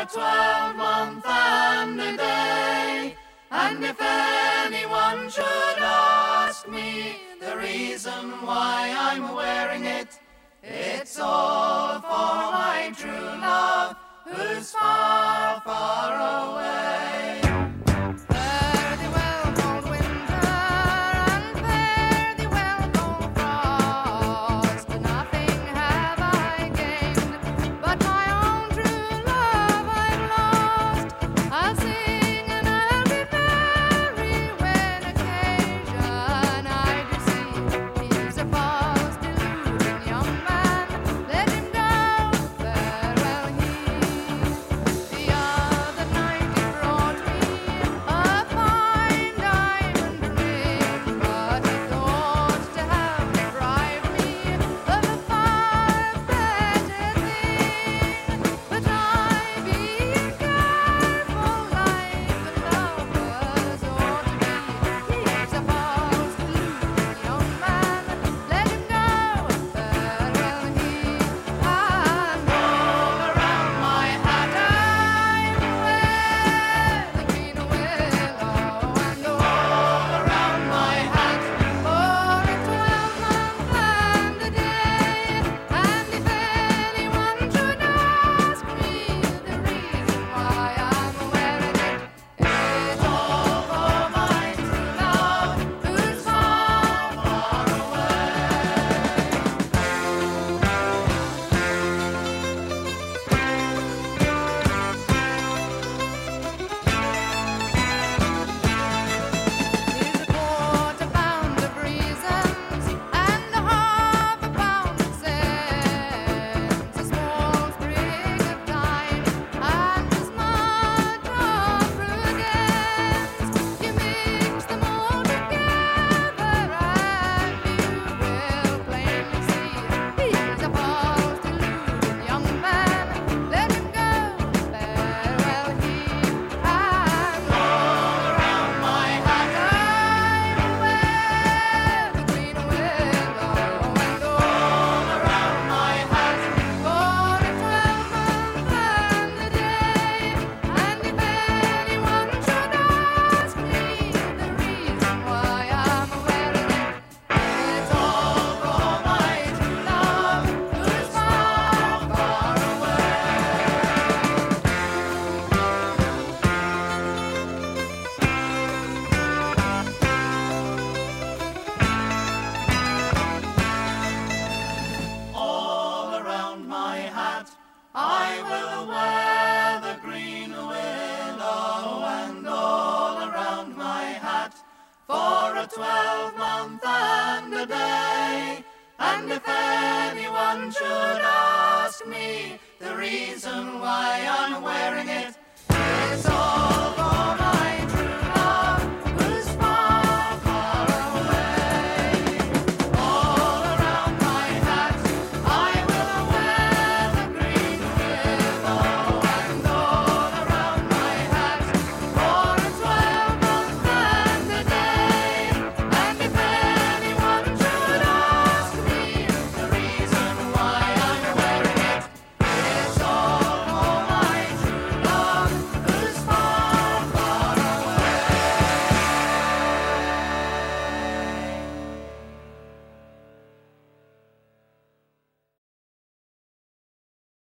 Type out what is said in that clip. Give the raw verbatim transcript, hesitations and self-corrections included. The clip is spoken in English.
a twelve-month and a day. And if anyone should ask me the reason why I'm wearing it, it's all for my true love, who's far, far away. Fare thee well, cold winter, and fare thee well, cold frost. Nothing have I gained, but my own true love I've lost. I'll sing and I'll be merry when occasion I do see. He's a false, deluding young man, let him go, farewell he. The other night he brought me a fine diamond ring, but he thought to have deprived me of a far better thing. But I, being careful like the lovers ought to be, he's a false, deluding young man, let him go, farewell he. And all around my hat I wear the green willow, and all around my hat for a twelve-month and a day. And if anyone should ask me the reason why I'm wearing it, it's all for my true love, who's far, far Here's a quarter pound of reasons and a half a pound of sense, a small sprig of thyme and a smudge of prudence. You mix them all together and you will plainly see he's a false, deluding young man. Let him go, farewell he. And all around my hat I wear the green willow, and all around my hat for a twelve-month and a day. And if anyone should ask me the reason why I'm wearing it, it's all for my true love, who's far, far All around my hat I will wear the green willow, and all around my hat for a twelve-month and a day. And if anyone should ask me the reason why I'm wearing it,